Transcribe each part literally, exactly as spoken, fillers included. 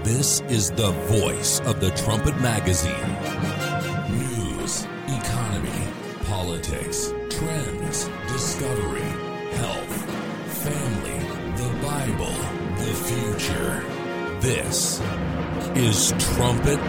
This is the voice of the Trumpet Magazine. News, economy, politics, trends, discovery, health, family, the Bible, the future. This is Trumpet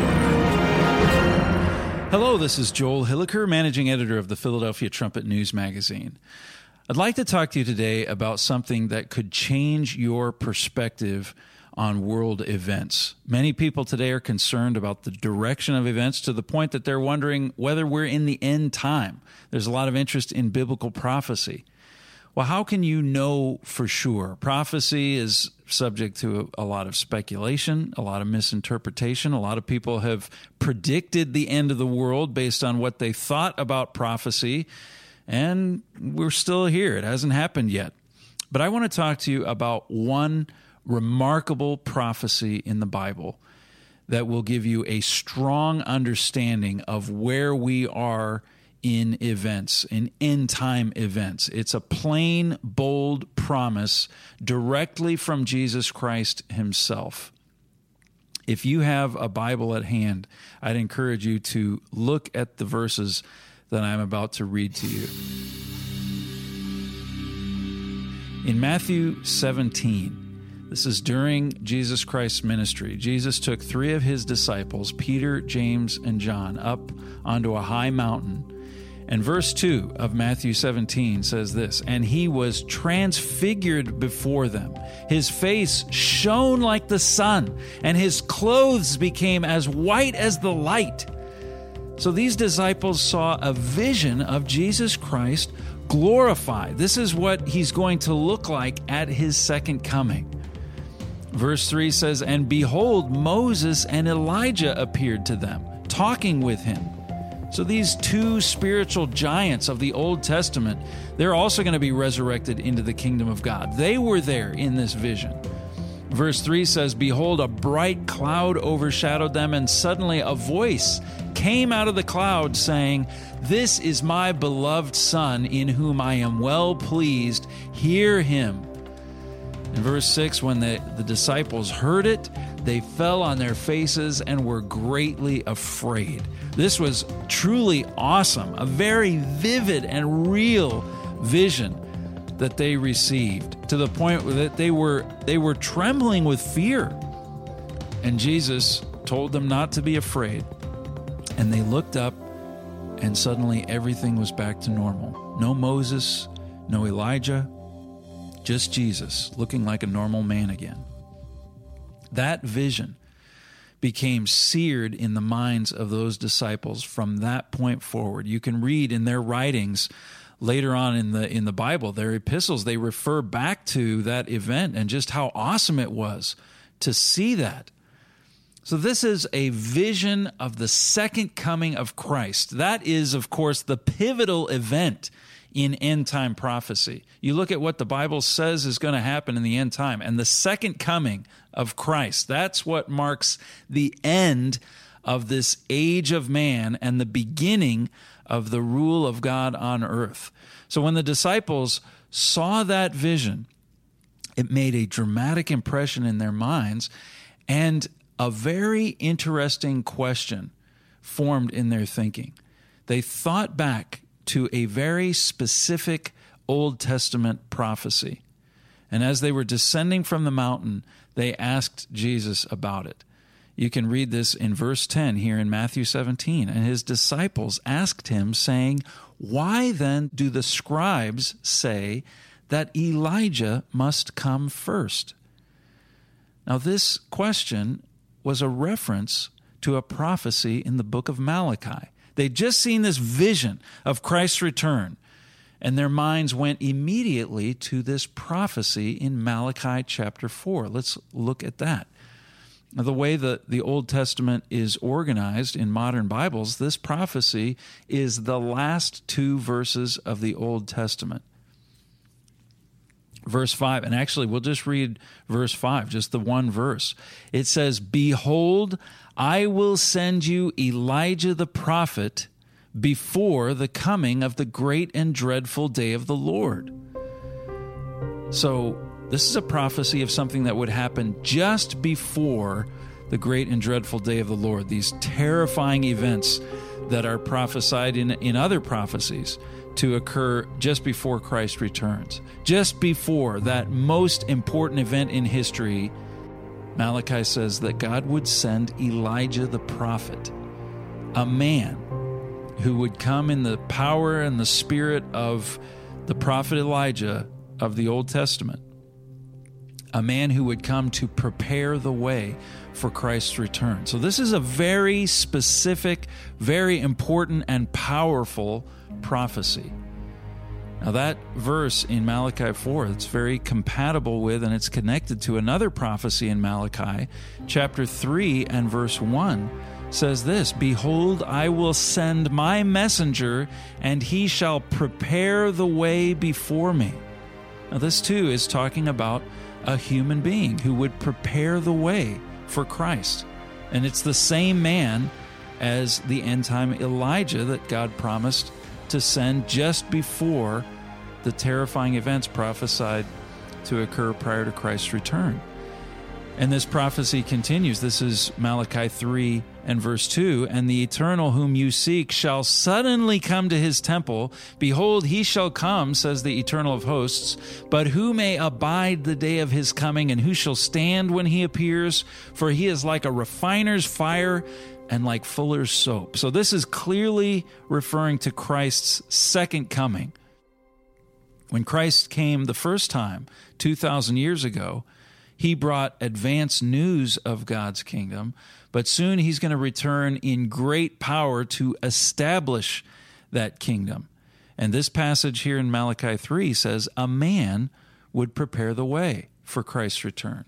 Hour. Hello, this is Joel Hilliker, managing editor of the Philadelphia Trumpet News Magazine. I'd like to talk to you today about something that could change your perspective on world events. Many people today are concerned about the direction of events to the point that they're wondering whether we're in the end time. There's a lot of interest in biblical prophecy. Well, how can you know for sure? Prophecy is subject to a, a lot of speculation, a lot of misinterpretation. A lot of people have predicted the end of the world based on what they thought about prophecy, and we're still here. It hasn't happened yet. But I want to talk to you about one remarkable prophecy in the Bible that will give you a strong understanding of where we are in events, in end-time events. It's a plain, bold promise directly from Jesus Christ himself. If you have a Bible at hand, I'd encourage you to look at the verses that I'm about to read to you. In Matthew seventeen, this is during Jesus Christ's ministry. Jesus took three of his disciples, Peter, James, and John, up onto a high mountain. And verse two of Matthew seventeen says this, "And he was transfigured before them. His face shone like the sun, and his clothes became as white as the light." So these disciples saw a vision of Jesus Christ glorified. This is what he's going to look like at his second coming. Verse three says, "And behold, Moses and Elijah appeared to them, talking with him." So these two spiritual giants of the Old Testament, they're also going to be resurrected into the kingdom of God. They were there in this vision. Verse three says, "Behold, a bright cloud overshadowed them, and suddenly a voice came out of the cloud saying, 'This is my beloved Son, in whom I am well pleased. Hear him.'" In verse six, when the, the disciples heard it, they fell on their faces and were greatly afraid. This was truly awesome, a very vivid and real vision that they received, to the point that they were they were trembling with fear. And Jesus told them not to be afraid. And they looked up, and suddenly everything was back to normal. No Moses, no Elijah, just Jesus, looking like a normal man again. That vision became seared in the minds of those disciples from that point forward. You can read in their writings later on in the in the Bible, their epistles, they refer back to that event and just how awesome it was to see that. So this is a vision of the second coming of Christ. That is, of course, the pivotal event in end-time prophecy. You look at what the Bible says is going to happen in the end time, and the second coming of Christ, that's what marks the end of this age of man and the beginning of the rule of God on earth. So when the disciples saw that vision, it made a dramatic impression in their minds, and a very interesting question formed in their thinking. They thought back to a very specific Old Testament prophecy. And as they were descending from the mountain, they asked Jesus about it. You can read this in verse ten here in Matthew seventeen. "And his disciples asked him, saying, 'Why then do the scribes say that Elijah must come first?'" Now this question was a reference to a prophecy in the book of Malachi. They'd just seen this vision of Christ's return, and their minds went immediately to this prophecy in Malachi chapter four. Let's look at that. Now, the way that the Old Testament is organized in modern Bibles, this prophecy is the last two verses of the Old Testament. Verse five, and actually we'll just read verse five, just the one verse. It says, "Behold, I will send you Elijah the prophet before the coming of the great and dreadful day of the Lord." So This is a prophecy of something that would happen just before the great and dreadful day of the Lord, these terrifying events that are prophesied in, in other prophecies to occur just before Christ returns. Just before that most important event in history, Malachi says that God would send Elijah the prophet, a man who would come in the power and the spirit of the prophet Elijah of the Old Testament, a man who would come to prepare the way for Christ's return. So this is a very specific, very important, and powerful prophecy. Now that verse in Malachi four, it's very compatible with and it's connected to another prophecy in Malachi, chapter three and verse one, says this, "Behold, I will send my messenger, and he shall prepare the way before me." Now this too is talking about a human being who would prepare the way for Christ. And it's the same man as the end-time Elijah that God promised to send just before the terrifying events prophesied to occur prior to Christ's return. And this prophecy continues. This is Malachi three and verse two. "And the Eternal whom you seek shall suddenly come to his temple. Behold, he shall come, says the Eternal of hosts. But who may abide the day of his coming, and who shall stand when he appears? For he is like a refiner's fire and like fuller's soap." So this is clearly referring to Christ's second coming. When Christ came the first time, two thousand years ago, he brought advanced news of God's kingdom, but soon he's going to return in great power to establish that kingdom. And this passage here in Malachi three says a man would prepare the way for Christ's return.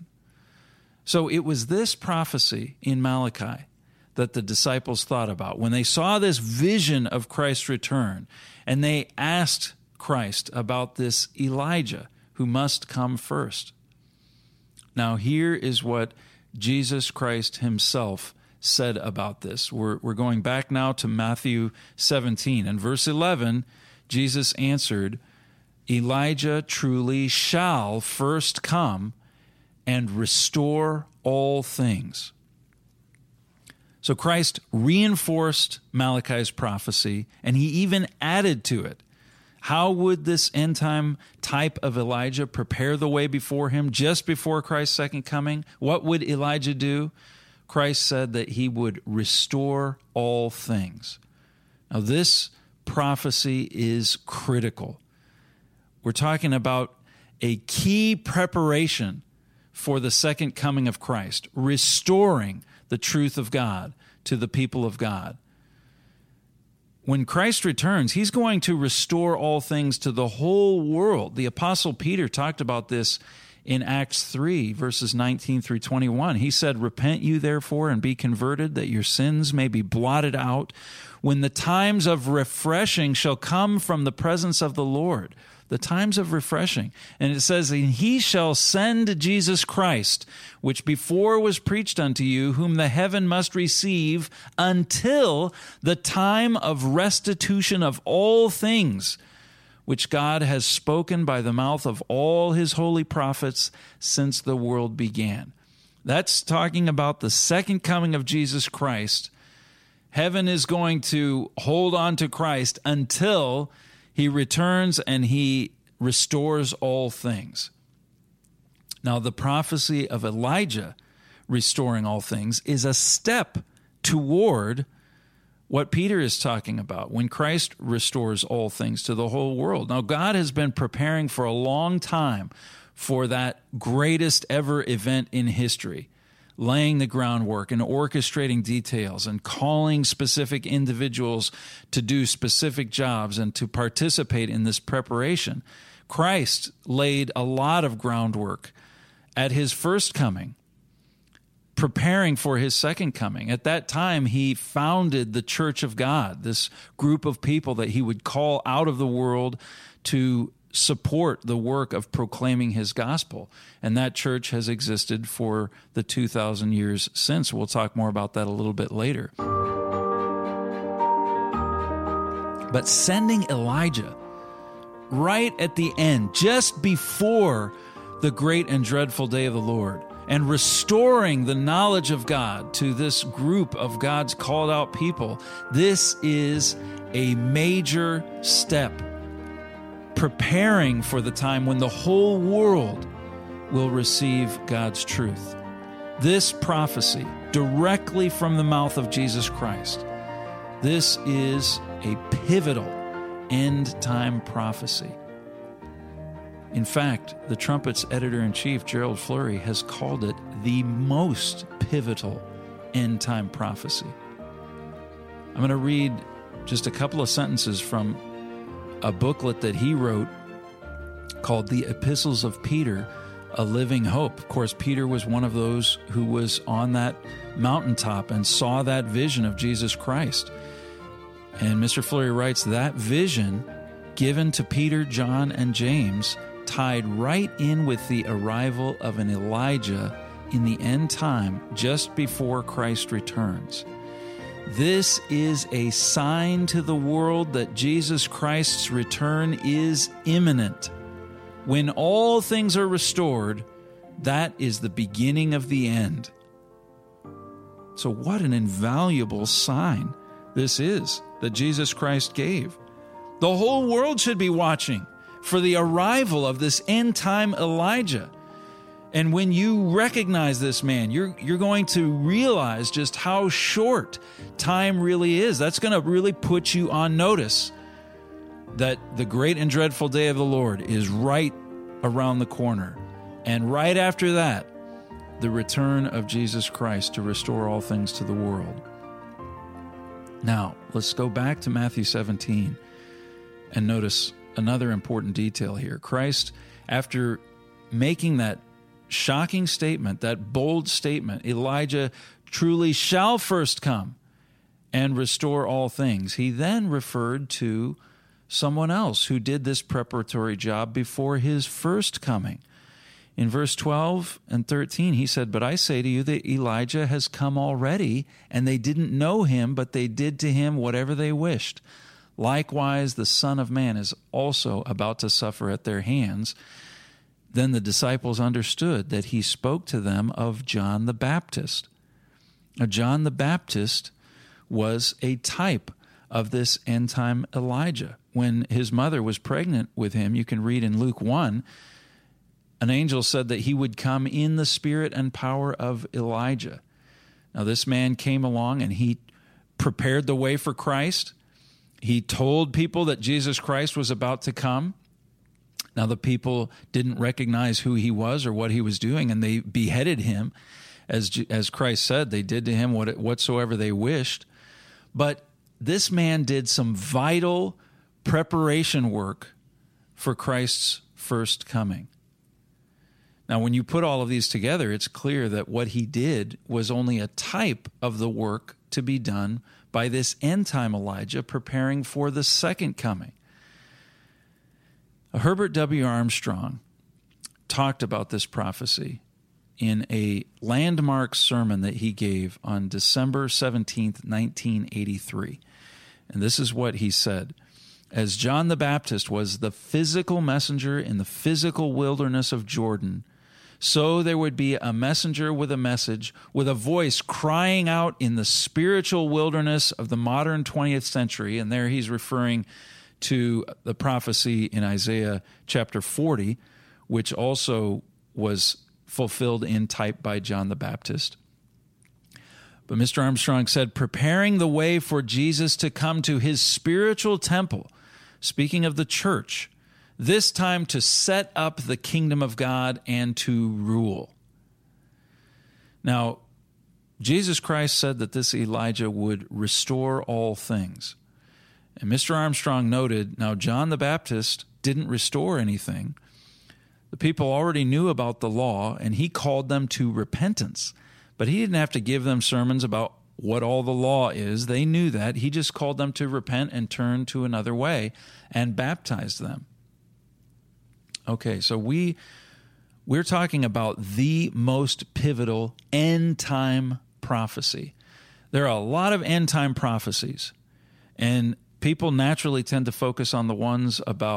So it was this prophecy in Malachi that the disciples thought about when they saw this vision of Christ's return, and they asked Christ about this Elijah who must come first. Now, here is what Jesus Christ himself said about this. We're, we're going back now to Matthew seventeen. And verse eleven, Jesus answered, "Elijah truly shall first come and restore all things." So Christ reinforced Malachi's prophecy, and he even added to it. How would this end-time type of Elijah prepare the way before him just before Christ's second coming? What would Elijah do? Christ said that he would restore all things. Now, this prophecy is critical. We're talking about a key preparation for the second coming of Christ, restoring the truth of God to the people of God. When Christ returns, he's going to restore all things to the whole world. The Apostle Peter talked about this in Acts three, verses nineteen through twenty-one. He said, "Repent you therefore and be converted, that your sins may be blotted out, when the times of refreshing shall come from the presence of the Lord." The times of refreshing. And it says, "And he shall send Jesus Christ, which before was preached unto you, whom the heaven must receive until the time of restitution of all things, which God has spoken by the mouth of all his holy prophets since the world began." That's talking about the second coming of Jesus Christ. Heaven is going to hold on to Christ until he returns and he restores all things. Now, the prophecy of Elijah restoring all things is a step toward what Peter is talking about when Christ restores all things to the whole world. Now, God has been preparing for a long time for that greatest ever event in history, laying the groundwork and orchestrating details and calling specific individuals to do specific jobs and to participate in this preparation. Christ laid a lot of groundwork at his first coming, preparing for his second coming. At that time, he founded the Church of God, this group of people that he would call out of the world to support the work of proclaiming his gospel. And that church has existed for the two thousand years since. We'll talk more about that a little bit later. But sending Elijah right at the end, just before the great and dreadful day of the Lord and restoring the knowledge of God to this group of God's called out people, this is a major step preparing for the time when the whole world will receive God's truth. This prophecy, directly from the mouth of Jesus Christ, this is a pivotal end-time prophecy. In fact, the Trumpet's editor-in-chief, Gerald Flurry, has called it the most pivotal end-time prophecy. I'm going to read just a couple of sentences from a booklet that he wrote called The Epistles of Peter, A Living Hope. Of course, Peter was one of those who was on that mountaintop and saw that vision of Jesus Christ. And Mister Flurry writes, that vision given to Peter, John, and James tied right in with the arrival of an Elijah in the end time just before Christ returns. This is a sign to the world that Jesus Christ's return is imminent. When all things are restored, that is the beginning of the end. So what an invaluable sign this is that Jesus Christ gave. The whole world should be watching for the arrival of this end-time Elijah. And when you recognize this man, you're you're going to realize just how short time really is. That's going to really put you on notice that the great and dreadful day of the Lord is right around the corner. And right after that, the return of Jesus Christ to restore all things to the world. Now, let's go back to Matthew seventeen and notice another important detail here. Christ, after making that shocking statement, that bold statement, Elijah truly shall first come and restore all things, he then referred to someone else who did this preparatory job before his first coming. In verse twelve and thirteen, he said, "But I say to you that Elijah has come already, and they didn't know him, but they did to him whatever they wished. Likewise, the Son of Man is also about to suffer at their hands." Then the disciples understood that he spoke to them of John the Baptist. Now, John the Baptist was a type of this end-time Elijah. When his mother was pregnant with him, you can read in Luke one, an angel said that he would come in the spirit and power of Elijah. Now, this man came along and he prepared the way for Christ. He told people that Jesus Christ was about to come. Now, the people didn't recognize who he was or what he was doing, and they beheaded him. As as Christ said, they did to him what, whatsoever they wished. But this man did some vital preparation work for Christ's first coming. Now, when you put all of these together, it's clear that what he did was only a type of the work to be done by this end-time Elijah preparing for the second coming. Herbert W. Armstrong talked about this prophecy in a landmark sermon that he gave on December seventeenth, nineteen eighty-three. And this is what he said. As John the Baptist was the physical messenger in the physical wilderness of Jordan, so there would be a messenger with a message, with a voice crying out in the spiritual wilderness of the modern twentieth century. And there he's referring to the prophecy in Isaiah chapter forty, which also was fulfilled in type by John the Baptist. But Mister Armstrong said, preparing the way for Jesus to come to his spiritual temple, speaking of the church, this time to set up the kingdom of God and to rule. Now, Jesus Christ said that this Elijah would restore all things. And Mister Armstrong noted, now John the Baptist didn't restore anything. The people already knew about the law, and he called them to repentance. But he didn't have to give them sermons about what all the law is. They knew that. He just called them to repent and turn to another way and baptized them. Okay, so we, we're talking about the most pivotal end-time prophecy. There are a lot of end-time prophecies, and people naturally tend to focus on the ones about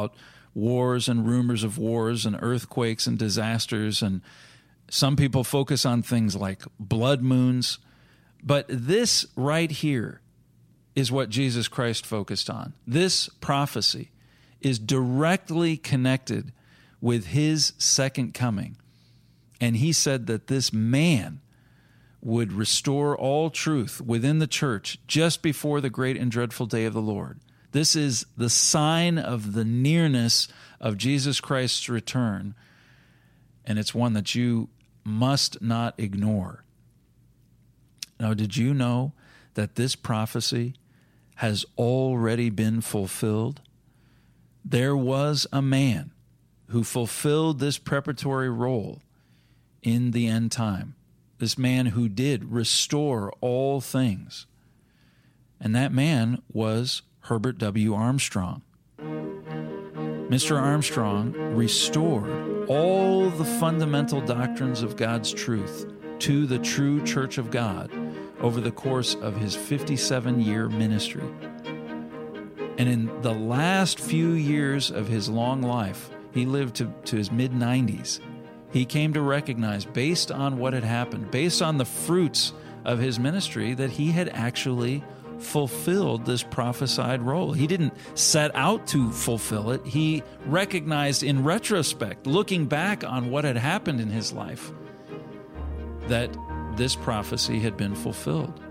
wars and rumors of wars and earthquakes and disasters, and some people focus on things like blood moons. But this right here is what Jesus Christ focused on. This prophecy is directly connected with his second coming. And he said that this man would restore all truth within the church just before the great and dreadful day of the Lord. This is the sign of the nearness of Jesus Christ's return, and it's one that you must not ignore. Now, did you know that this prophecy has already been fulfilled? There was a man who fulfilled this preparatory role in the end time. This man who did restore all things. And that man was Herbert W. Armstrong. Mister Armstrong restored all the fundamental doctrines of God's truth to the true Church of God over the course of his fifty-seven-year ministry. And in the last few years of his long life, he lived to, to his mid-nineties, he came to recognize, based on what had happened, based on the fruits of his ministry, that he had actually fulfilled this prophesied role. He didn't set out to fulfill it. He recognized in retrospect, looking back on what had happened in his life, that this prophecy had been fulfilled.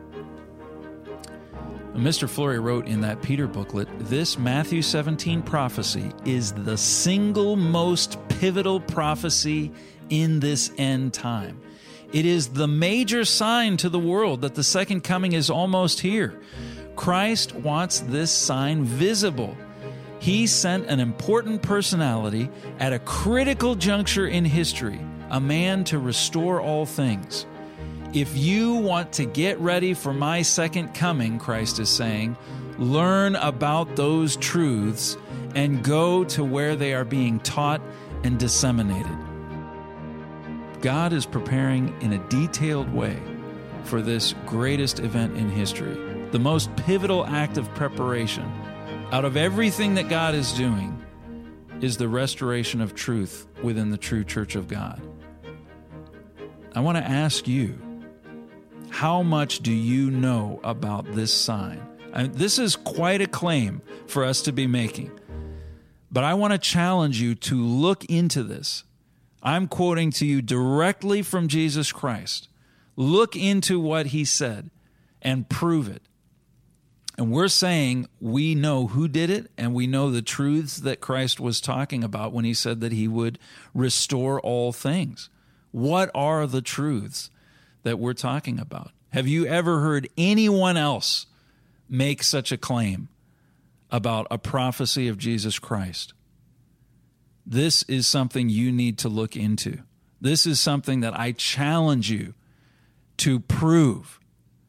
Mister Fleury wrote in that Peter booklet, this Matthew seventeen prophecy is the single most pivotal prophecy in this end time. It is the major sign to the world that the second coming is almost here. Christ wants this sign visible. He sent an important personality at a critical juncture in history, a man to restore all things. If you want to get ready for my second coming, Christ is saying, learn about those truths and go to where they are being taught and disseminated. God is preparing in a detailed way for this greatest event in history, the most pivotal act of preparation. Out of everything that God is doing is the restoration of truth within the true Church of God. I want to ask you, how much do you know about this sign? I mean, this is quite a claim for us to be making, but I want to challenge you to look into this. I'm quoting to you directly from Jesus Christ. Look into what he said and prove it. And we're saying we know who did it, and we know the truths that Christ was talking about when he said that he would restore all things. What are the truths that we're talking about? Have you ever heard anyone else make such a claim about a prophecy of Jesus Christ? This is something you need to look into. This is something that I challenge you to prove.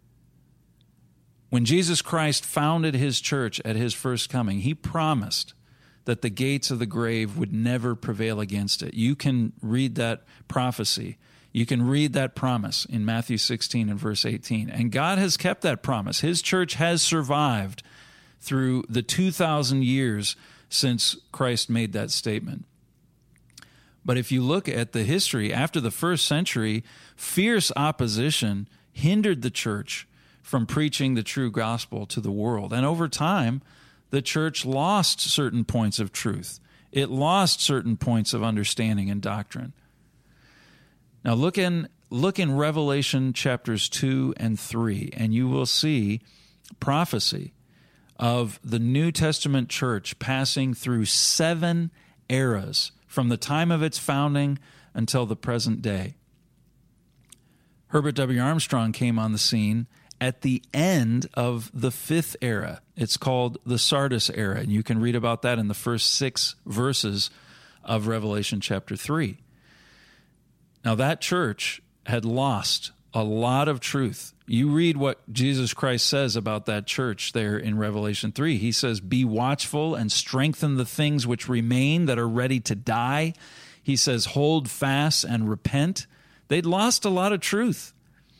When Jesus Christ founded his church at his first coming, he promised that the gates of the grave would never prevail against it. You can read that prophecy. You can read that promise in Matthew sixteen and verse eighteen. And God has kept that promise. His church has survived through the two thousand years since Christ made that statement. But if you look at the history, after the first century, fierce opposition hindered the church from preaching the true gospel to the world. And over time, the church lost certain points of truth. It lost certain points of understanding and doctrine. Now look in look in Revelation chapters two and three, and you will see prophecy of the New Testament church passing through seven eras from the time of its founding until the present day. Herbert W. Armstrong came on the scene at the end of the fifth era. It's called the Sardis era, and you can read about that in the first six verses of Revelation chapter three. Now, that church had lost a lot of truth. You read what Jesus Christ says about that church there in Revelation three. He says, be watchful and strengthen the things which remain that are ready to die. He says, hold fast and repent. They'd lost a lot of truth.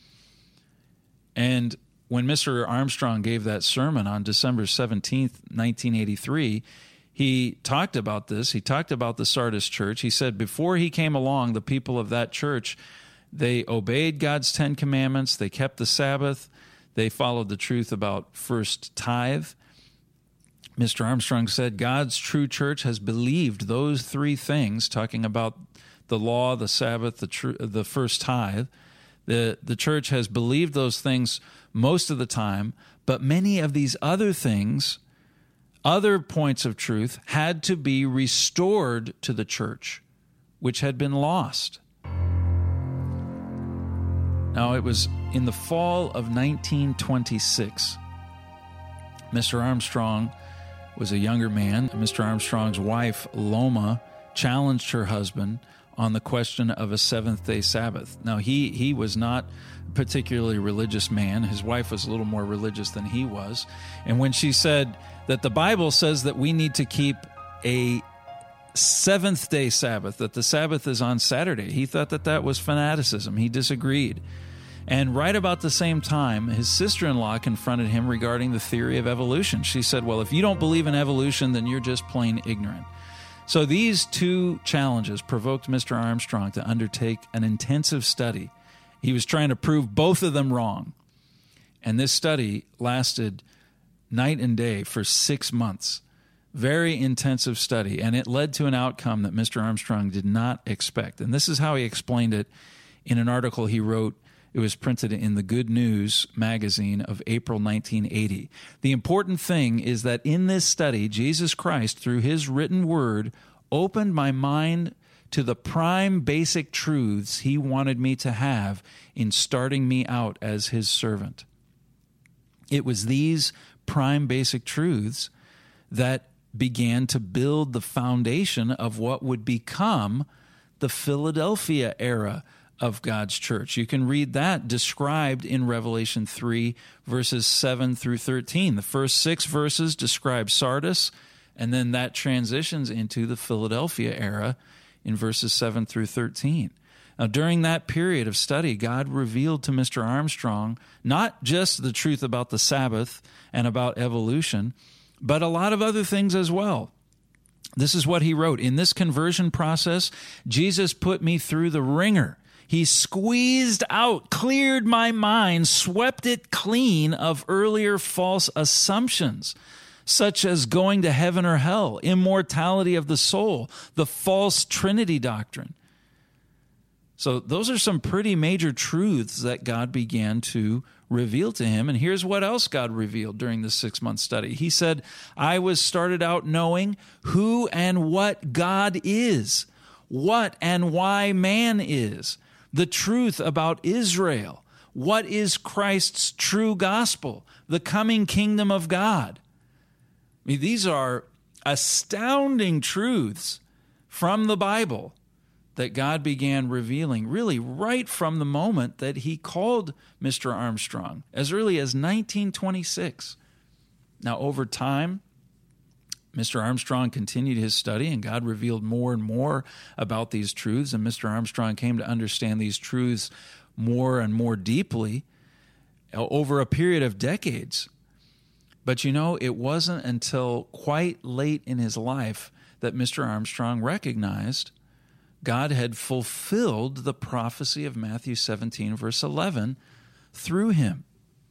And when Mister Armstrong gave that sermon on December seventeenth, nineteen eighty-three, he he talked about this. He talked about the Sardis church. He said before he came along, the people of that church, they obeyed God's Ten Commandments. They kept the Sabbath. They followed the truth about first tithe. Mister Armstrong said God's true church has believed those three things, talking about the law, the Sabbath, the tr- the first tithe. The, the church has believed those things most of the time, but many of these other things, other points of truth, had to be restored to the church, which had been lost. Now, it was in the fall of nineteen twenty-six. Mister Armstrong was a younger man. Mister Armstrong's wife, Loma, challenged her husband on the question of a seventh-day Sabbath. Now, he, he was not a particularly religious man. His wife was a little more religious than he was. And when she said that the Bible says that we need to keep a seventh-day Sabbath, that the Sabbath is on Saturday, he thought that that was fanaticism. He disagreed. And right about the same time, his sister-in-law confronted him regarding the theory of evolution. She said, well, if you don't believe in evolution, then you're just plain ignorant. So these two challenges provoked Mister Armstrong to undertake an intensive study. He was trying to prove both of them wrong. And this study lasted night and day for six months. Very intensive study, and it led to an outcome that Mister Armstrong did not expect. And this is how he explained it in an article he wrote. It was printed in the Good News magazine of April nineteen eighty. The important thing is that in this study, Jesus Christ, through his written word, opened my mind to the prime basic truths he wanted me to have in starting me out as his servant. It was these prime basic truths that began to build the foundation of what would become the Philadelphia era of God's church. You can read that described in Revelation three, verses seven through thirteen. The first six verses describe Sardis, and then that transitions into the Philadelphia era in verses seven through thirteen. Now, during that period of study, God revealed to Mister Armstrong not just the truth about the Sabbath and about evolution, but a lot of other things as well. This is what he wrote. In this conversion process, Jesus put me through the ringer. He squeezed out, cleared my mind, swept it clean of earlier false assumptions, such as going to heaven or hell, immortality of the soul, the false Trinity doctrine. So those are some pretty major truths that God began to reveal to him. And here's what else God revealed during this six-month study. He said, I was started out knowing who and what God is, what and why man is, the truth about Israel, what is Christ's true gospel, the coming kingdom of God. I mean, these are astounding truths from the Bible that God began revealing really right from the moment that he called Mister Armstrong, as early as nineteen twenty-six. Now, over time, Mister Armstrong continued his study, and God revealed more and more about these truths, and Mister Armstrong came to understand these truths more and more deeply over a period of decades. But you know, it wasn't until quite late in his life that Mister Armstrong recognized God had fulfilled the prophecy of Matthew seventeen, verse eleven, through him.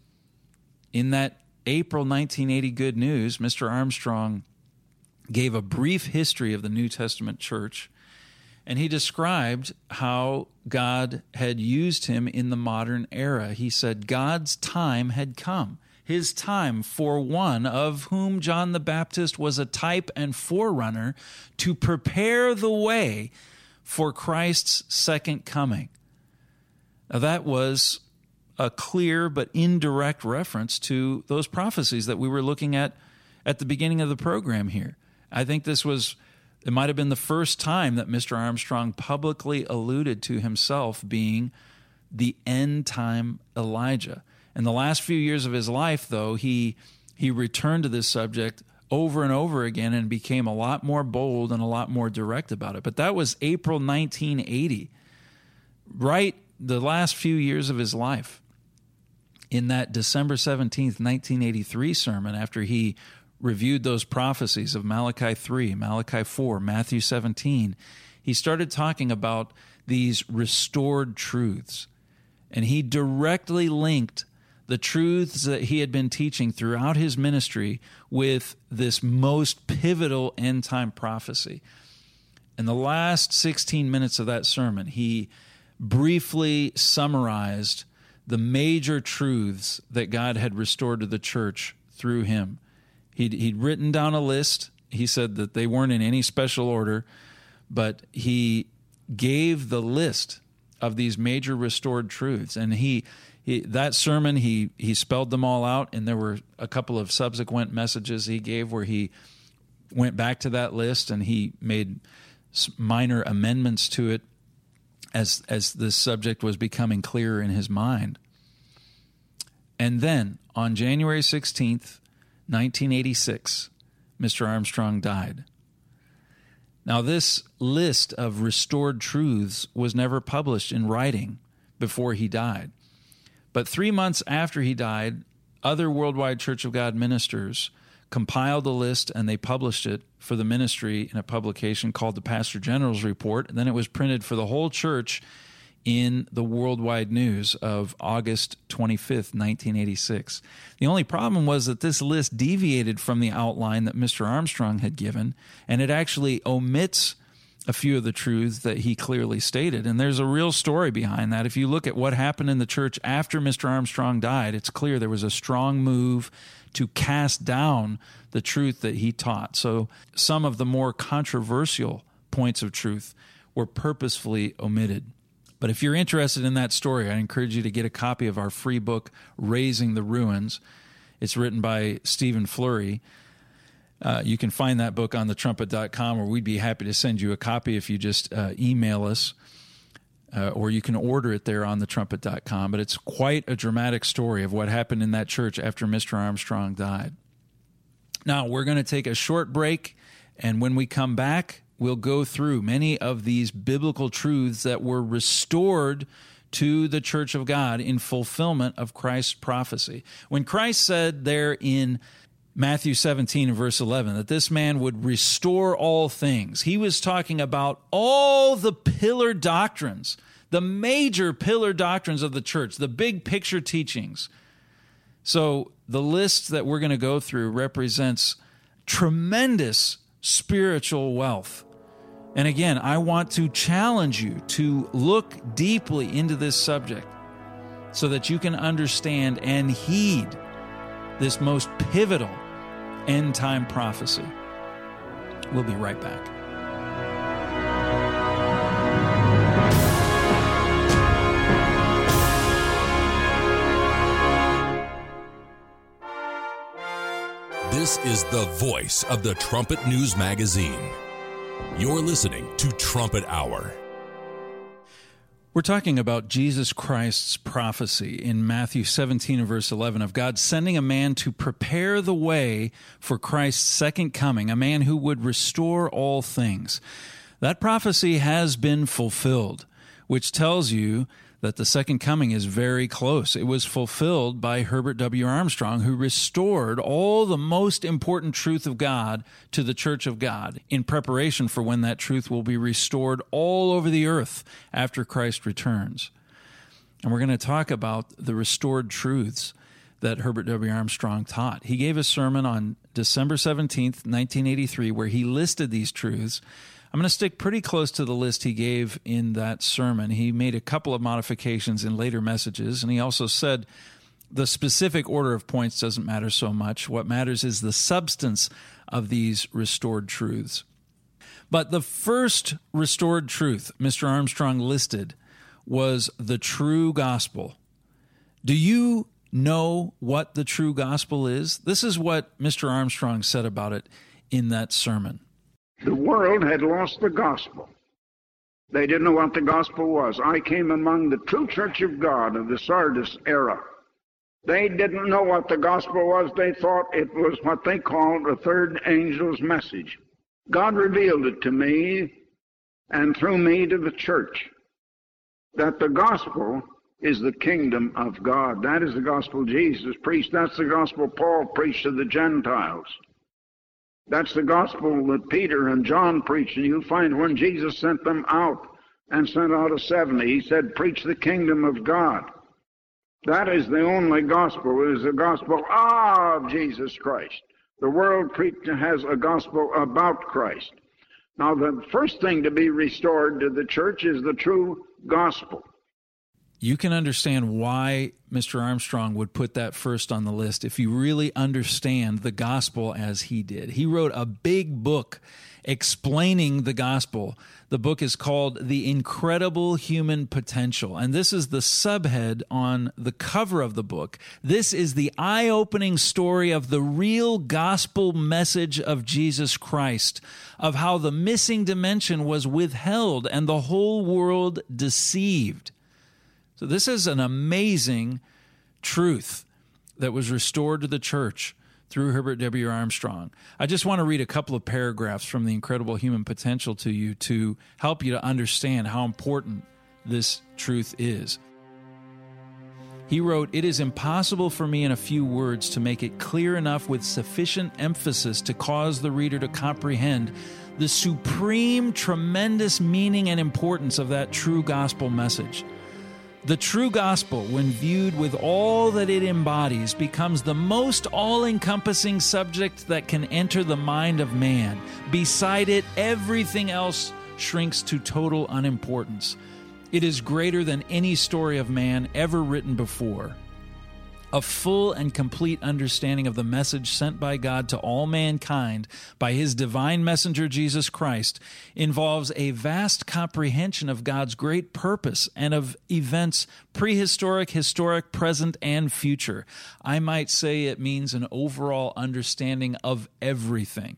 In that April nineteen eighty Good News, Mister Armstrong gave a brief history of the New Testament church, and he described how God had used him in the modern era. He said God's time had come, his time for one of whom John the Baptist was a type and forerunner, to prepare the way for Christ's second coming. Now, that was a clear but indirect reference to those prophecies that we were looking at at the beginning of the program here. I think this was, it might have been the first time that Mister Armstrong publicly alluded to himself being the end-time Elijah. In the last few years of his life, though, he he returned to this subject over and over again and became a lot more bold and a lot more direct about it. But that was April nineteen eighty, right the last few years of his life. In that December seventeenth, nineteen eighty-three sermon, after he reviewed those prophecies of Malachi three, Malachi four, Matthew seventeen, he started talking about these restored truths. And he directly linked the truths that he had been teaching throughout his ministry with this most pivotal end-time prophecy. In the last sixteen minutes of that sermon, he briefly summarized the major truths that God had restored to the church through him. He'd, he'd written down a list. He said that they weren't in any special order, but he gave the list of these major restored truths. And he, he that sermon, he he spelled them all out, and there were a couple of subsequent messages he gave where he went back to that list and he made minor amendments to it as as this subject was becoming clearer in his mind. And then on January sixteenth, nineteen eighty-six, Mister Armstrong died. Now, this list of restored truths was never published in writing before he died. But three months after he died, other Worldwide Church of God ministers compiled the list and they published it for the ministry in a publication called the Pastor General's Report. And then it was printed for the whole church in the Worldwide News of August twenty-fifth, nineteen eighty-six. The only problem was that this list deviated from the outline that Mister Armstrong had given, and it actually omits a few of the truths that he clearly stated. And there's a real story behind that. If you look at what happened in the church after Mister Armstrong died, it's clear there was a strong move to cast down the truth that he taught. So some of the more controversial points of truth were purposefully omitted. But if you're interested in that story, I encourage you to get a copy of our free book, Raising the Ruins. It's written by Stephen Flurry. Uh, you can find that book on the trumpet dot com, or we'd be happy to send you a copy if you just uh, email us, uh, or you can order it there on the trumpet dot com. But it's quite a dramatic story of what happened in that church after Mister Armstrong died. Now, we're going to take a short break, and when we come back, we'll go through many of these biblical truths that were restored to the church of God in fulfillment of Christ's prophecy. When Christ said there in Matthew seventeen, verse eleven, that this man would restore all things, he was talking about all the pillar doctrines, the major pillar doctrines of the church, the big picture teachings. So the list that we're going to go through represents tremendous spiritual wealth. And again, I want to challenge you to look deeply into this subject so that you can understand and heed this most pivotal end-time prophecy. We'll be right back. This is the voice of the Trumpet News Magazine. You're listening to Trumpet Hour. We're talking about Jesus Christ's prophecy in Matthew seventeen, verse eleven, of God sending a man to prepare the way for Christ's second coming, a man who would restore all things. That prophecy has been fulfilled, which tells you that the second coming is very close. It was fulfilled by Herbert W. Armstrong, who restored all the most important truth of God to the church of God in preparation for when that truth will be restored all over the earth after Christ returns. And we're going to talk about the restored truths that Herbert W. Armstrong taught. He gave a sermon on December seventeenth, nineteen eighty-three, where he listed these truths. I'm going to stick pretty close to the list he gave in that sermon. He made a couple of modifications in later messages, and he also said the specific order of points doesn't matter so much. What matters is the substance of these restored truths. But the first restored truth Mister Armstrong listed was the true gospel. Do you know what the true gospel is? This is what Mister Armstrong said about it in that sermon. The world had lost the gospel. They didn't know what the gospel was. I came among the true church of God of the Sardis era. They didn't know what the gospel was. They thought it was what they called a third angel's message. God revealed it to me and through me to the church, that the gospel is the kingdom of God. That is the gospel Jesus preached. That's the gospel Paul preached to the Gentiles. That's the gospel that Peter and John preached. And you find when Jesus sent them out and sent out of seventy, he said, preach the kingdom of God. That is the only gospel. It is the gospel of Jesus Christ. The world has a gospel about Christ. Now, the first thing to be restored to the church is the true gospel. You can understand why Mister Armstrong would put that first on the list if you really understand the gospel as he did. He wrote a big book explaining the gospel. The book is called The Incredible Human Potential, and this is the subhead on the cover of the book. This is the eye-opening story of the real gospel message of Jesus Christ, of how the missing dimension was withheld and the whole world deceived. So this is an amazing truth that was restored to the church through Herbert W. Armstrong. I just want to read a couple of paragraphs from The Incredible Human Potential to you to help you to understand how important this truth is. He wrote, "It is impossible for me in a few words to make it clear enough with sufficient emphasis to cause the reader to comprehend the supreme, tremendous meaning and importance of that true gospel message. The true gospel, when viewed with all that it embodies, becomes the most all-encompassing subject that can enter the mind of man. Beside it, everything else shrinks to total unimportance. It is greater than any story of man ever written before. A full and complete understanding of the message sent by God to all mankind by his divine messenger Jesus Christ involves a vast comprehension of God's great purpose and of events prehistoric, historic, present, and future. I might say it means an overall understanding of everything."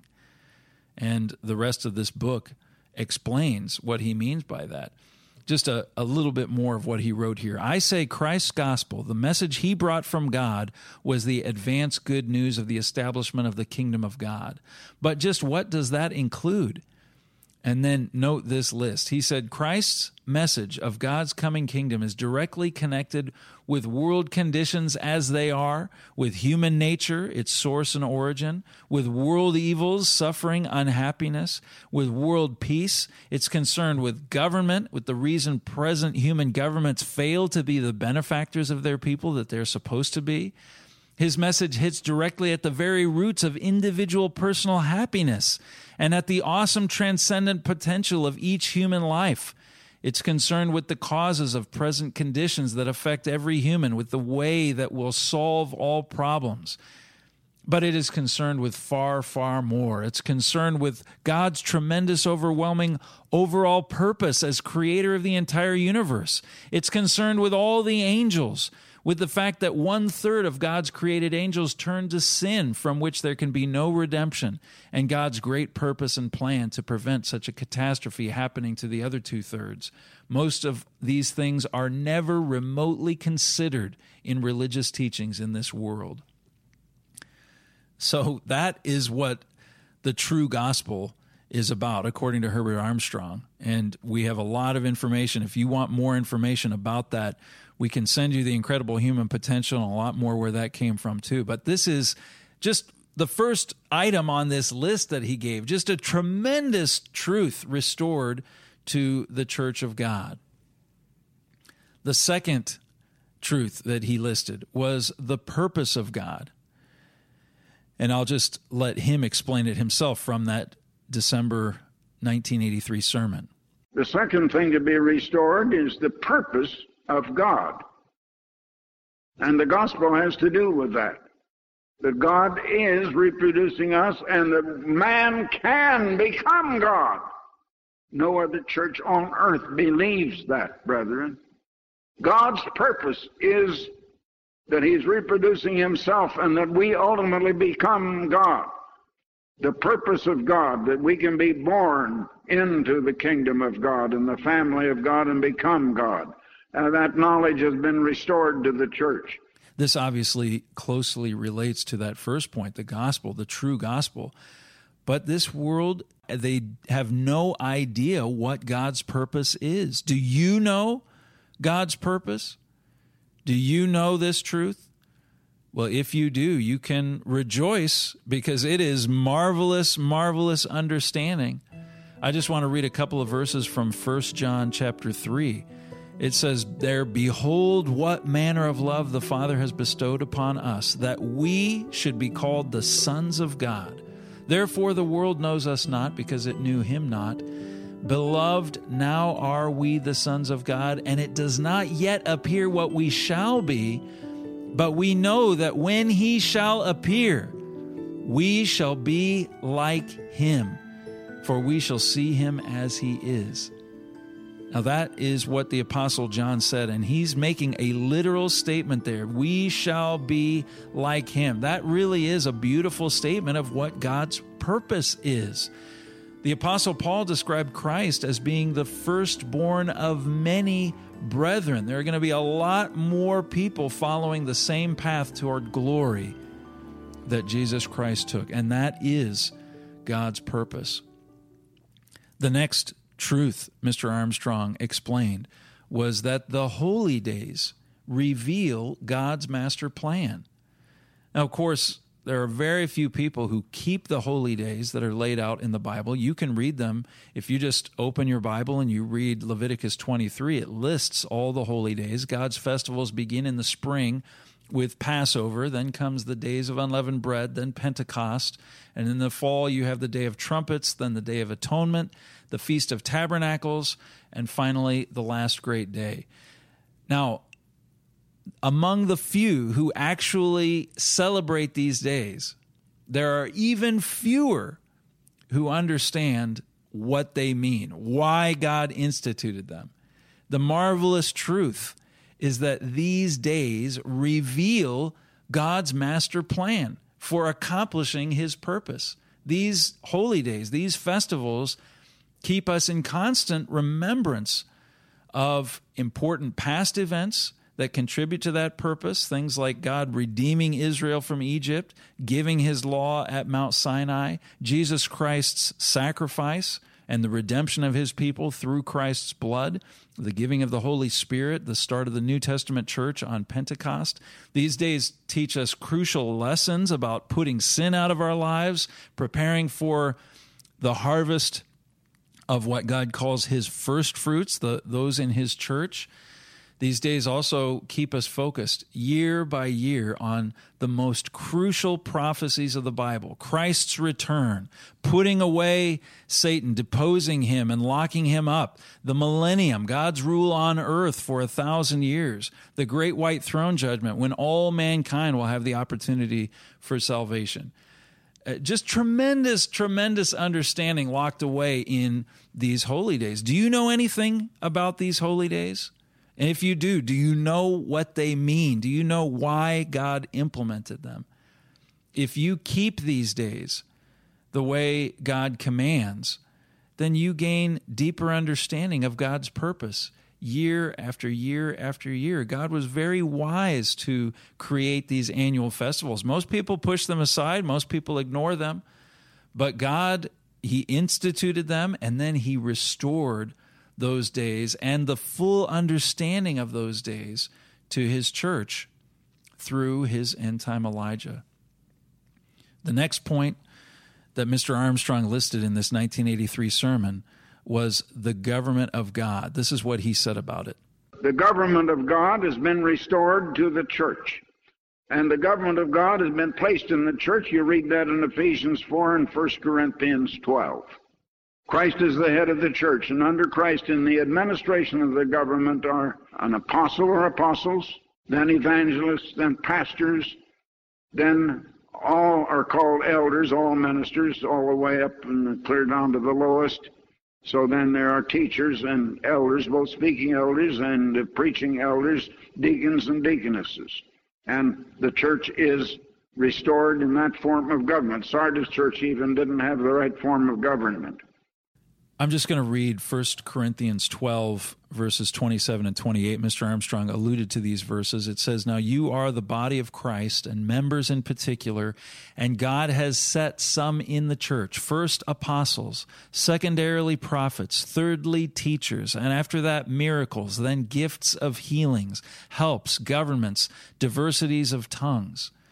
And the rest of this book explains what he means by that. Just a, a little bit more of what he wrote here. "I say Christ's gospel, the message he brought from God, was the advance good news of the establishment of the kingdom of God. But just what does that include?" And then note this list. He said, Christ's message of God's coming kingdom is directly connected with world conditions as they are, with human nature, its source and origin, with world evils, suffering, unhappiness, with world peace. It's concerned with government, with the reason present human governments fail to be the benefactors of their people that they're supposed to be. His message hits directly at the very roots of individual personal happiness and at the awesome transcendent potential of each human life. It's concerned with the causes of present conditions that affect every human, with the way that will solve all problems. But it is concerned with far, far more. It's concerned with God's tremendous, overwhelming overall purpose as creator of the entire universe. It's concerned with all the angels, with the fact that one-third of God's created angels turned to sin, from which there can be no redemption, and God's great purpose and plan to prevent such a catastrophe happening to the other two-thirds. Most of these things are never remotely considered in religious teachings in this world. So that is what the true gospel is about, according to Herbert Armstrong. And we have a lot of information. If you want more information about that, we can send you The Incredible Human Potential and a lot more where that came from too. But this is just the first item on this list that he gave, just a tremendous truth restored to the Church of God. The second truth that he listed was the purpose of God. And I'll just let him explain it himself from that December nineteen eighty-three sermon. The second thing to be restored is the purpose of God. And the gospel has to do with that. That God is reproducing us and that man can become God. No other church on earth believes that, brethren. God's purpose is that he's reproducing himself and that we ultimately become God. The purpose of God, that we can be born into the kingdom of God and the family of God and become God. Uh, that knowledge has been restored to the church. This obviously closely relates to that first point, the gospel, the true gospel. But this world, they have no idea what God's purpose is. Do you know God's purpose? Do you know this truth? Well, if you do, you can rejoice because it is marvelous, marvelous understanding. I just want to read a couple of verses from First John chapter three. It says there, "Behold, what manner of love the Father has bestowed upon us, that we should be called the sons of God. Therefore the world knows us not, because it knew him not. Beloved, now are we the sons of God, and it does not yet appear what we shall be, but we know that when he shall appear, we shall be like him, for we shall see him as he is." Now that is what the Apostle John said, and he's making a literal statement there. We shall be like him. That really is a beautiful statement of what God's purpose is. The Apostle Paul described Christ as being the firstborn of many brethren. There are going to be a lot more people following the same path toward glory that Jesus Christ took, and that is God's purpose. The next truth Mister Armstrong explained was that the holy days reveal God's master plan. Now, of course, there are very few people who keep the holy days that are laid out in the Bible. You can read them. If you just open your Bible and you read Leviticus twenty-three, it lists all the holy days. God's festivals begin in the spring with Passover, then comes the days of unleavened bread, then Pentecost, and in the fall you have the Day of Trumpets, then the Day of Atonement, the Feast of Tabernacles, and finally the last great day. Now, among the few who actually celebrate these days, there are even fewer who understand what they mean, why God instituted them. The marvelous truth is that these days reveal God's master plan for accomplishing his purpose. These holy days, these festivals, keep us in constant remembrance of important past events that contribute to that purpose, things like God redeeming Israel from Egypt, giving his law at Mount Sinai, Jesus Christ's sacrifice and the redemption of his people through Christ's blood, the giving of the Holy Spirit, the start of the New Testament church on Pentecost. These days teach us crucial lessons about putting sin out of our lives, preparing for the harvest of what God calls his first fruits, the, those in his church. These days also keep us focused year by year on the most crucial prophecies of the Bible, Christ's return, putting away Satan, deposing him and locking him up, the millennium, God's rule on earth for a thousand years, the great white throne judgment when all mankind will have the opportunity for salvation. Uh, just tremendous, tremendous understanding locked away in these holy days. Do you know anything about these holy days? And if you do, do you know what they mean? Do you know why God implemented them? If you keep these days the way God commands, then you gain deeper understanding of God's purpose year after year after year. God was very wise to create these annual festivals. Most people push them aside. Most people ignore them. But God, he instituted them, and then he restored those days and the full understanding of those days to his church through his end-time Elijah. The next point that Mister Armstrong listed in this nineteen eighty-three sermon was the government of God. This is what he said about it. The government of God has been restored to the church, and the government of God has been placed in the church. You read that in Ephesians four and First Corinthians twelve. Christ is the head of the church, and under Christ in the administration of the government are an apostle or apostles, then evangelists, then pastors, then all are called elders, all ministers, all the way up and clear down to the lowest. So then there are teachers and elders, both speaking elders and uh, preaching elders, deacons and deaconesses. And the church is restored in that form of government. Sardis church even didn't have the right form of government. I'm just going to read First Corinthians twelve, verses twenty-seven and twenty-eight. Mister Armstrong alluded to these verses. It says, "Now you are the body of Christ, and members in particular, and God has set some in the church, first apostles, secondarily prophets, thirdly teachers, and after that miracles, then gifts of healings, helps, governments, diversities of tongues.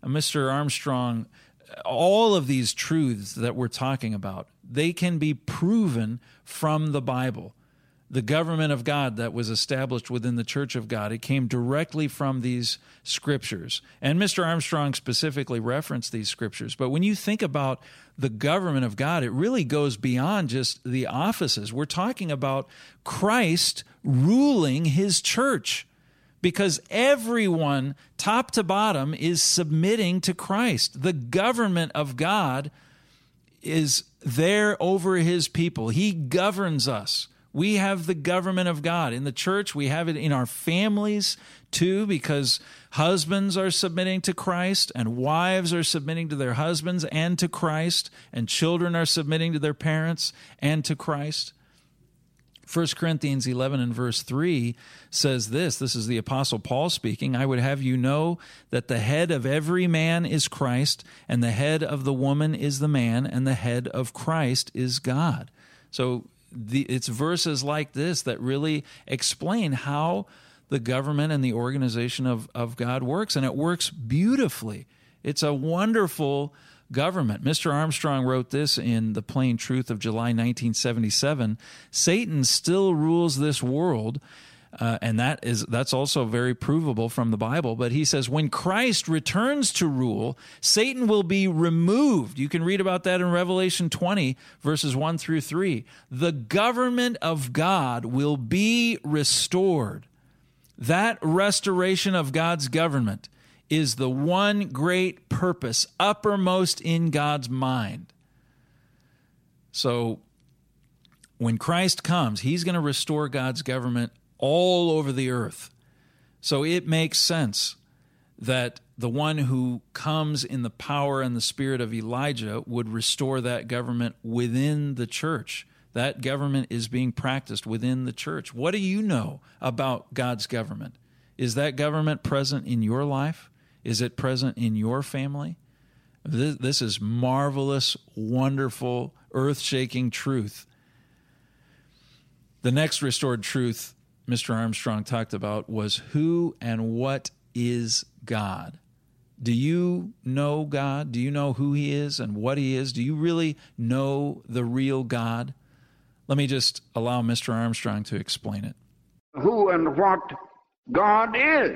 Uh, Mister Armstrong, all of these truths that we're talking about, they can be proven from the Bible. The government of God that was established within the Church of God, it came directly from these scriptures. And Mister Armstrong specifically referenced these scriptures. But when you think about the government of God, it really goes beyond just the offices. We're talking about Christ ruling his church, because everyone, top to bottom, is submitting to Christ. The government of God is there over his people. He governs us. We have the government of God. In the church, we have it in our families too, because husbands are submitting to Christ and wives are submitting to their husbands and to Christ, and children are submitting to their parents and to Christ. First Corinthians eleven and verse three says this, this is the Apostle Paul speaking, I would have you know that the head of every man is Christ, and the head of the woman is the man, and the head of Christ is God. So the, it's verses like this that really explain how the government and the organization of, of God works, and it works beautifully. It's a wonderful government. Mister Armstrong wrote this in The Plain Truth of July nineteen seventy-seven. Satan still rules this world, uh, and that is that's also very provable from the Bible. But he says, when Christ returns to rule, Satan will be removed. You can read about that in Revelation twenty, verses one through three. The government of God will be restored. That restoration of God's government is the one great purpose uppermost in God's mind. So when Christ comes, he's going to restore God's government all over the earth. So it makes sense that the one who comes in the power and the spirit of Elijah would restore that government within the church. That government is being practiced within the church. What do you know about God's government? Is that government present in your life? Is it present in your family? This, this is marvelous, wonderful, earth-shaking truth. The next restored truth Mister Armstrong talked about was who and what is God. Do you know God? Do you know who he is and what he is? Do you really know the real God? Let me just allow Mister Armstrong to explain it. Who and what God is.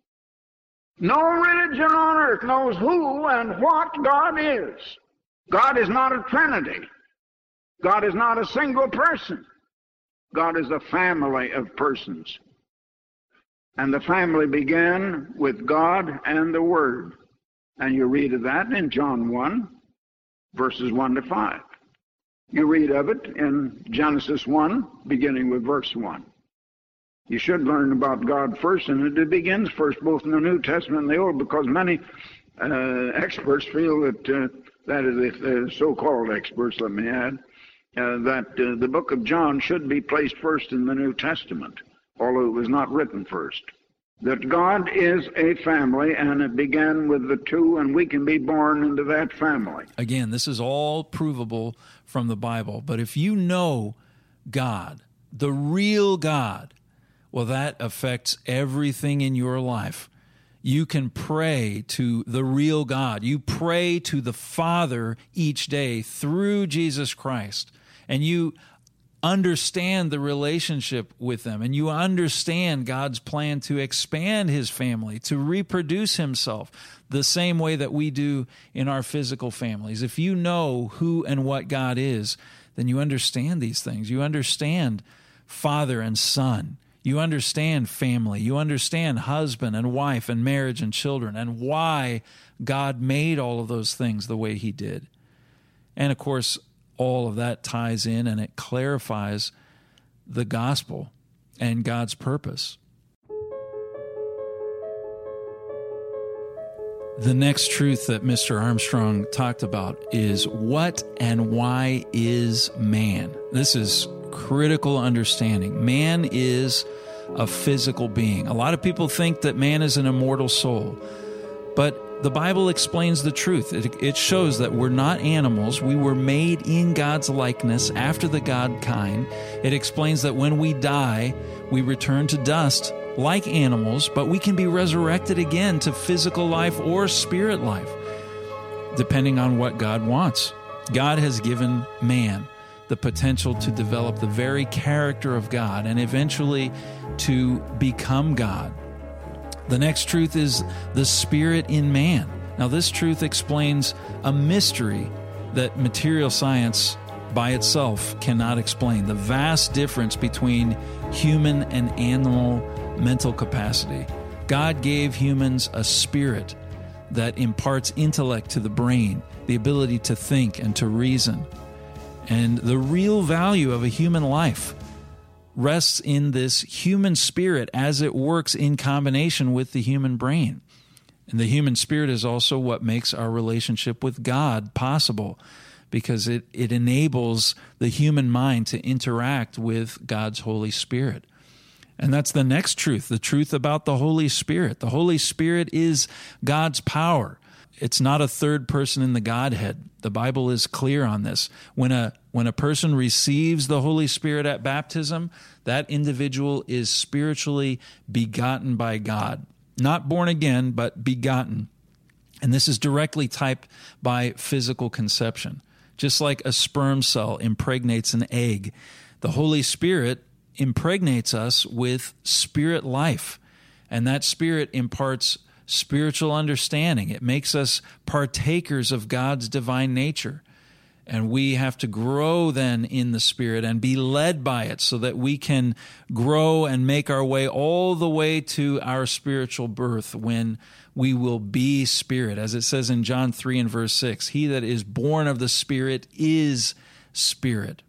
No religion on earth knows who and what God is. God is not a trinity. God is not a single person. God is a family of persons. And the family began with God and the Word. And you read of that in John one, verses one to five. You read of it in Genesis one, beginning with verse one. You should learn about God first, and it begins first, both in the New Testament and the Old, because many uh, experts feel that, uh, that is, the so-called experts, let me add, uh, that uh, the book of John should be placed first in the New Testament, although it was not written first. That God is a family, and it began with the two, and we can be born into that family. Again, this is all provable from the Bible, but if you know God, the real God, well, that affects everything in your life. You can pray to the real God. You pray to the Father each day through Jesus Christ, and you understand the relationship with them, and you understand God's plan to expand his family, to reproduce himself the same way that we do in our physical families. If you know who and what God is, then you understand these things. You understand Father and Son. You understand family. You understand husband and wife and marriage and children, and why God made all of those things the way he did. And of course, all of that ties in and it clarifies the gospel and God's purpose. The next truth that Mister Armstrong talked about is what and why is man? This is critical understanding. Man is a physical being. A lot of people think that man is an immortal soul, but the Bible explains the truth. It, it shows that we're not animals. We were made in God's likeness after the God kind. It explains that when we die, we return to dust like animals, but we can be resurrected again to physical life or spirit life, depending on what God wants. God has given man the potential to develop the very character of God and eventually to become God. The next truth is the Spirit in man. Now, this truth explains a mystery that material science by itself cannot explain: the vast difference between human and animal mental capacity. God gave humans a spirit that imparts intellect to the brain, the ability to think and to reason. And the real value of a human life rests in this human spirit as it works in combination with the human brain. And the human spirit is also what makes our relationship with God possible, because it, it enables the human mind to interact with God's Holy Spirit. And that's the next truth, the truth about the Holy Spirit. The Holy Spirit is God's power. It's not a third person in the Godhead. The Bible is clear on this. When a when a person receives the Holy Spirit at baptism, that individual is spiritually begotten by God. Not born again, but begotten. And this is directly typed by physical conception. Just like a sperm cell impregnates an egg, the Holy Spirit impregnates us with spirit life. And that spirit imparts spiritual understanding. It makes us partakers of God's divine nature. And we have to grow then in the Spirit and be led by it so that we can grow and make our way all the way to our spiritual birth when we will be Spirit. As it says in John three and verse six, he that is born of the Spirit is Spirit.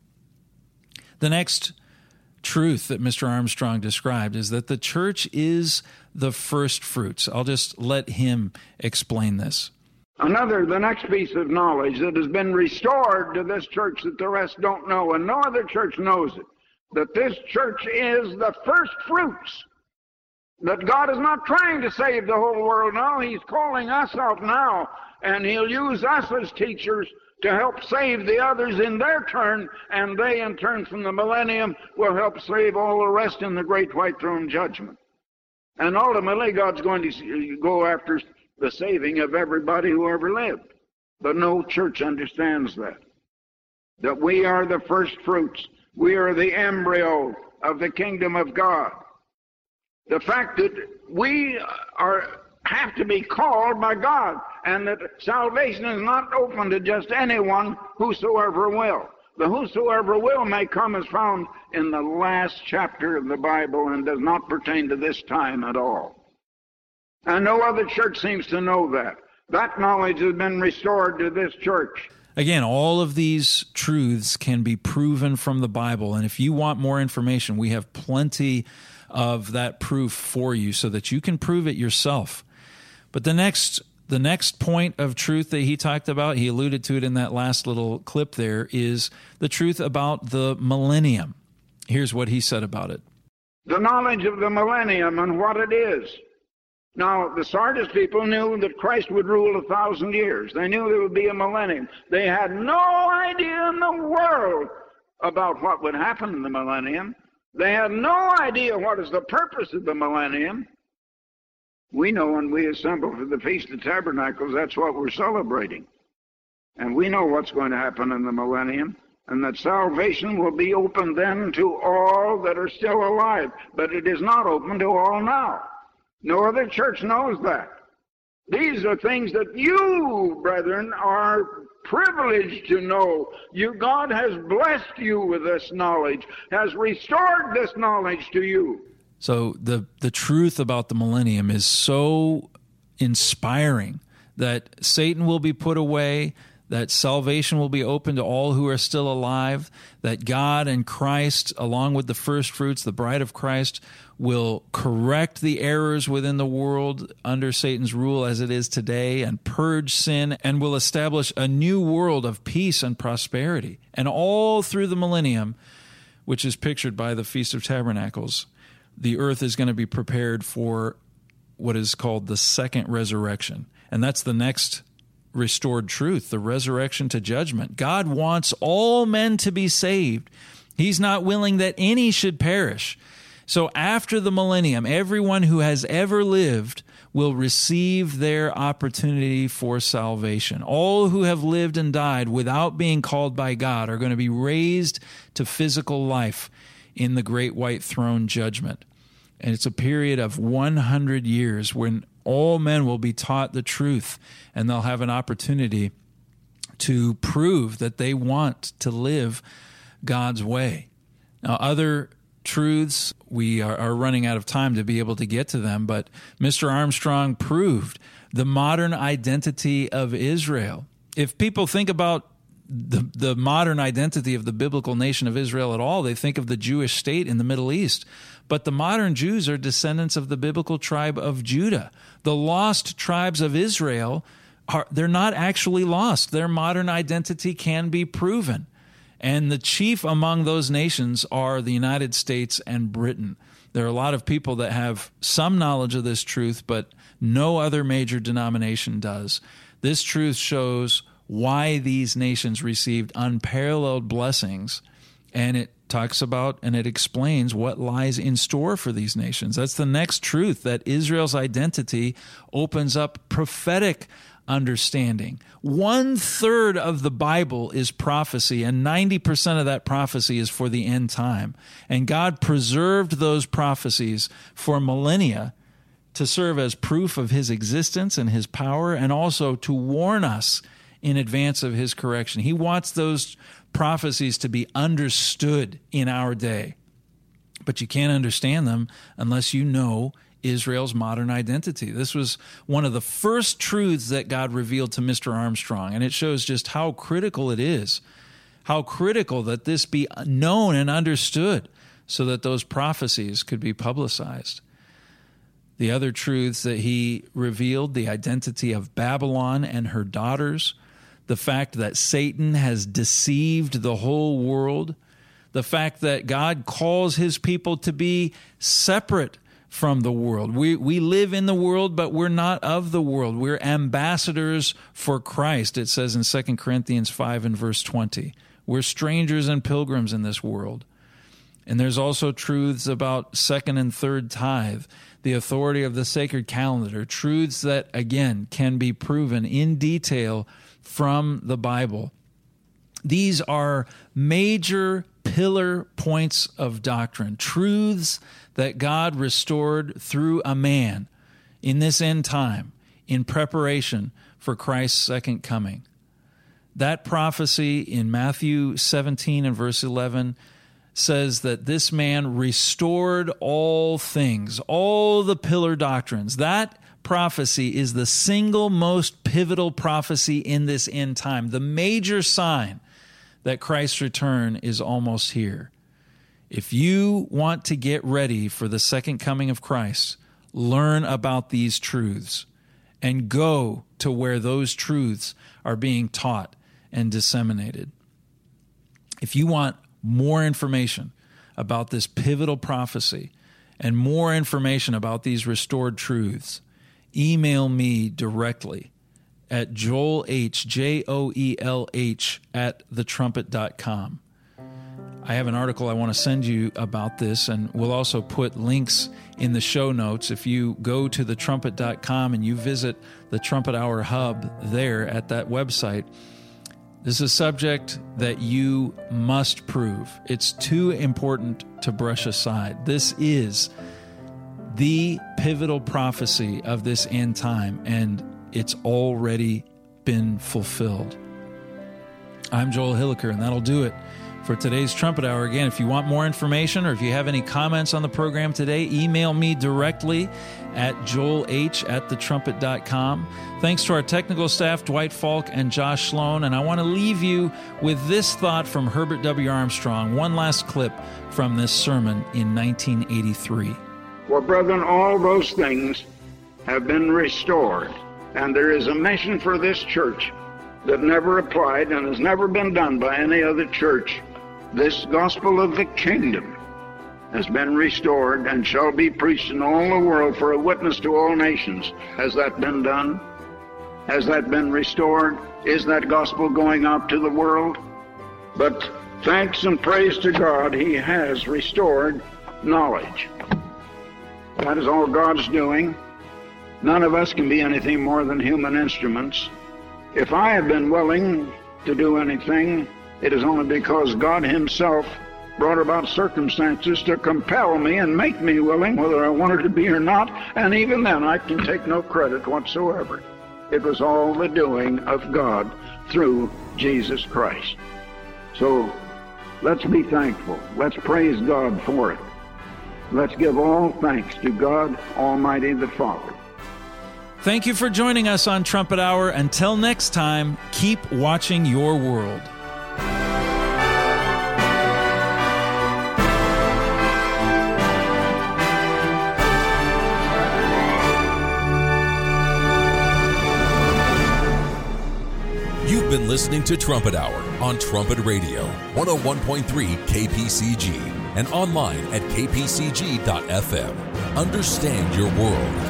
The next truth that Mister Armstrong described is that the church is the first fruits. I'll just let him explain this. Another, the next piece of knowledge that has been restored to this church that the rest don't know, and no other church knows it, that this church is the first fruits. That God is not trying to save the whole world now. He's calling us out now, and He'll use us as teachers to help save the others in their turn, and they in turn from the millennium will help save all the rest in the great white throne judgment. And ultimately, God's going to go after the saving of everybody who ever lived. But no church understands that. That we are the first fruits. We are the embryo of the kingdom of God. The fact that we are have to be called by God, and that salvation is not open to just anyone, whosoever will. The whosoever will may come is found in the last chapter of the Bible and does not pertain to this time at all. And no other church seems to know that. That knowledge has been restored to this church. Again, all of these truths can be proven from the Bible. And if you want more information, we have plenty of that proof for you so that you can prove it yourself. But the next the next point of truth that he talked about, he alluded to it in that last little clip there, is the truth about the millennium. Here's what he said about it. The knowledge of the millennium and what it is. Now, the Sardis people knew that Christ would rule a thousand years. They knew there would be a millennium. They had no idea in the world about what would happen in the millennium. They had no idea what is the purpose of the millennium. We know when we assemble for the Feast of Tabernacles, that's what we're celebrating. And we know what's going to happen in the millennium, and that salvation will be open then to all that are still alive. But it is not open to all now. No other church knows that. These are things that you, brethren, are privileged to know. You, God has blessed you with this knowledge, has restored this knowledge to you. So the, the truth about the millennium is so inspiring that Satan will be put away, that salvation will be open to all who are still alive, that God and Christ, along with the first fruits, the bride of Christ, will correct the errors within the world under Satan's rule as it is today and purge sin, and will establish a new world of peace and prosperity. And all through the millennium, which is pictured by the Feast of Tabernacles, the earth is going to be prepared for what is called the second resurrection. And that's the next restored truth, the resurrection to judgment. God wants all men to be saved. He's not willing that any should perish. So after the millennium, everyone who has ever lived will receive their opportunity for salvation. All who have lived and died without being called by God are going to be raised to physical life in the great white throne judgment. And it's a period of one hundred years when all men will be taught the truth, and they'll have an opportunity to prove that they want to live God's way. Now, other truths, we are, are running out of time to be able to get to them, but Mister Armstrong proved the modern identity of Israel. If people think about the, the modern identity of the biblical nation of Israel at all, they think of the Jewish state in the Middle East. But the modern Jews are descendants of the biblical tribe of Judah. The lost tribes of Israel, are they're not actually lost. Their modern identity can be proven. And the chief among those nations are the United States and Britain. There are a lot of people that have some knowledge of this truth, but no other major denomination does. This truth shows why these nations received unparalleled blessings, and it talks about and it explains what lies in store for these nations. That's the next truth, that Israel's identity opens up prophetic understanding. One third of the Bible is prophecy, and ninety percent of that prophecy is for the end time. And God preserved those prophecies for millennia to serve as proof of his existence and his power, and also to warn us in advance of his correction. He wants those prophecies to be understood in our day. But you can't understand them unless you know Israel's modern identity. This was one of the first truths that God revealed to Mister Armstrong, and it shows just how critical it is, how critical that this be known and understood so that those prophecies could be publicized. The other truths that he revealed, the identity of Babylon and her daughters, the fact that Satan has deceived the whole world, the fact that God calls his people to be separate from the world. We we live in the world, but we're not of the world. We're ambassadors for Christ, it says in Second Corinthians five and verse twenty. We're strangers and pilgrims in this world. And there's also truths about second and third tithe, the authority of the sacred calendar, truths that, again, can be proven in detail from the Bible. These are major pillar points of doctrine, truths that God restored through a man in this end time in preparation for Christ's second coming. That prophecy in Matthew seventeen and verse eleven says that this man restored all things, all the pillar doctrines. That prophecy is the single most pivotal prophecy in this end time, the major sign that Christ's return is almost here. If you want to get ready for the second coming of Christ, learn about these truths and go to where those truths are being taught and disseminated. If you want more information about this pivotal prophecy and more information about these restored truths, email me directly at Joel H, J O E L H, at the trumpet dot com. I have an article I want to send you about this, and we'll also put links in the show notes. If you go to the trumpet dot com and you visit the Trumpet Hour Hub there at that website, this is a subject that you must prove. It's too important to brush aside. This is the pivotal prophecy of this end time, and it's already been fulfilled. I'm Joel Hilliker, and that'll do it for today's Trumpet Hour. Again, if you want more information or if you have any comments on the program today, email me directly at joel h at the trumpet dot com. Thanks to our technical staff, Dwight Falk and Josh Sloan. And I want to leave you with this thought from Herbert W. Armstrong, one last clip from this sermon in nineteen eighty-three. For, brethren, all those things have been restored, and there is a mission for this church that never applied and has never been done by any other church. This gospel of the kingdom has been restored and shall be preached in all the world for a witness to all nations. Has that been done? Has that been restored? Is that gospel going out to the world? But thanks and praise to God, he has restored knowledge. That is all God's doing. None of us can be anything more than human instruments. If I have been willing to do anything, it is only because God himself brought about circumstances to compel me and make me willing, whether I wanted to be or not, and even then I can take no credit whatsoever. It was all the doing of God through Jesus Christ. So let's be thankful. Let's praise God for it. Let's give all thanks to God Almighty the Father. Thank you for joining us on Trumpet Hour. Until next time, keep watching your world. You've been listening to Trumpet Hour on Trumpet Radio, one oh one point three K P C G, and online at k p c g dot f m. Understand your world.